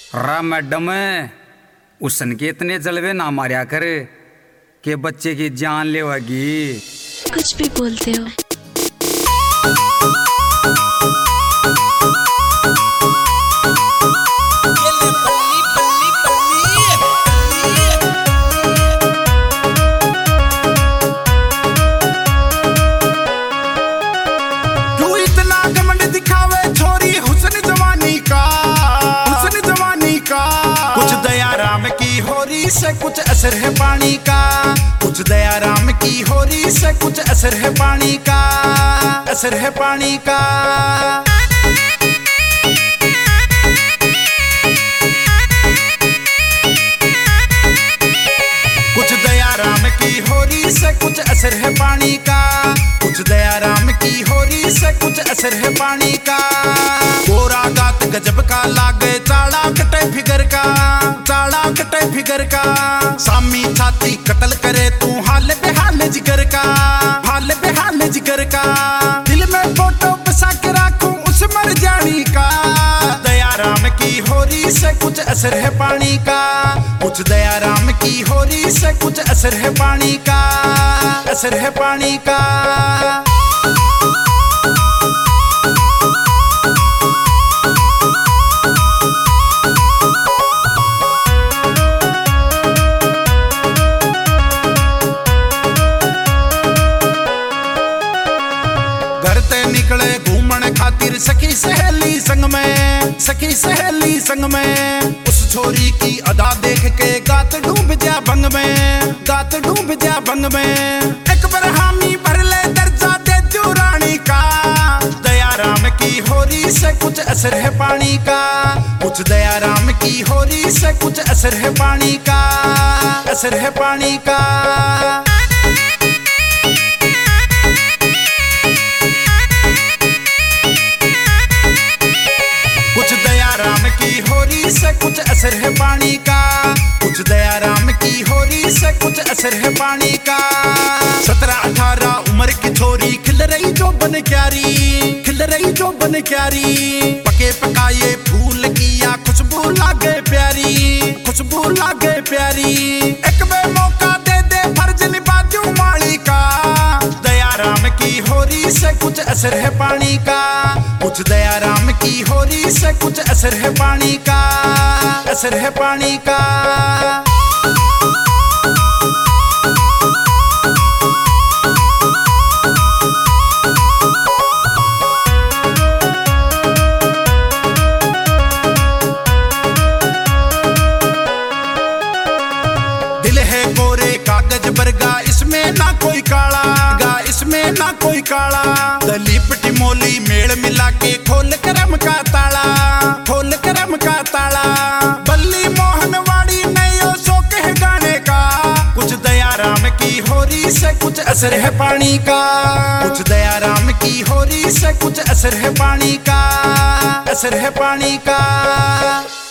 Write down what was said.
रा मैडम उसन के इतने जलवे ना मारिया कर के बच्चे की जान लेवागी। कुछ भी बोलते हो। क्यों इतना घमंड दिखावे छोरी हुस्न जवानी का, हुस्न जवानी का। कुछ दया राम की होरी से कुछ असर है पानी का, कुछ दया राम की होरी से कुछ असर है पानी का, असर है पानी का। कुछ दया राम की होरी से कुछ असर है पानी का, कुछ दया राम की होरी से कुछ असर है पानी का। गोरा गात गजब का लागे चाड़ा कटे फिगर का, चाड़ा कटे फिगर का। सामी छाती कत्ल करे तू हाल बेहाल जिगर का, हाल बेहाल जिगर का। दिल में फोटो बसा के राखूं उस मर जानी का। दया राम की होरी से कुछ असर है पानी का, कुछ दया राम की होरी से कुछ असर है पानी का, असर है पानी का। घर ते निकले घूमन खातिर सखी सहेली संग में, सखी सहेली संग में। उस छोरी की अदा देख के गात डूब जा भंग में, गात डूब जा भंग में। एक बार हामी भर ले दर्जा दे दू रानी का। दया राम की होरी से कुछ असर है पानी का, कुछ दया राम की होरी से कुछ असर है पानी का, असर है पानी का। कुछ दया राम की होरी से कुछ असर है पानी का, कुछ दया राम की होरी से कुछ असर है पानी का। 17-18 उम्र की छोरी खिल रही जो बन क्यारी, खिल रही जो बन क्यारी। पके पकाए फूल किया खुशबू लागे प्यारी, खुशबू लागे प्यारी। एक बे मौका दे दे फर्ज निभा दूं माली का। दया राम की होरी से कुछ असर है पानी का, कुछ दया राम की होरी से कुछ असर है पानी का, असर है पानी का। दिल है कोरे कागज बरगा इसमें ना कोई काला गा, इसमें ना कोई काला। दलीप टिमोली मेल मिला के खोल करम का ताला, खोल करम का ताला। बल्ली मोहनवाड़ी नयो शौक है गाने का। कुछ दया राम की होरी से कुछ असर है पानी का, कुछ दया राम की होरी से कुछ असर है पानी का, असर है पानी का।